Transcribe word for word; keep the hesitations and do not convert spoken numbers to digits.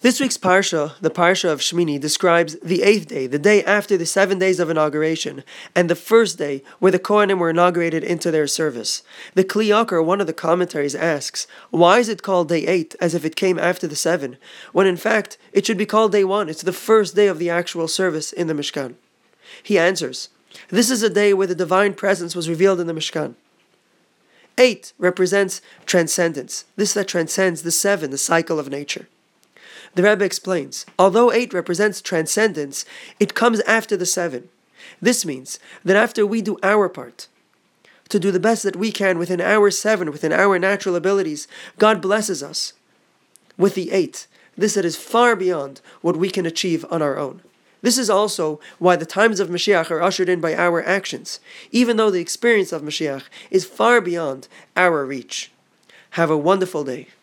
This week's Parsha, the Parsha of Shmini, describes the eighth day, the day after the seven days of inauguration, and the first day where the Kohanim were inaugurated into their service. The Kli Yakar, one of the commentaries, asks, why is it called day eight as if it came after the seven, when in fact it should be called day one? It's the first day of the actual service in the Mishkan. He answers, this is a day where the divine presence was revealed in the Mishkan. Eight represents transcendence, this that transcends the seven, the cycle of nature. The Rebbe explains, although eight represents transcendence, it comes after the seven. This means that after we do our part, to do the best that we can within our seven, within our natural abilities, God blesses us with the eight, this that is far beyond what we can achieve on our own. This is also why the times of Mashiach are ushered in by our actions, even though the experience of Mashiach is far beyond our reach. Have a wonderful day.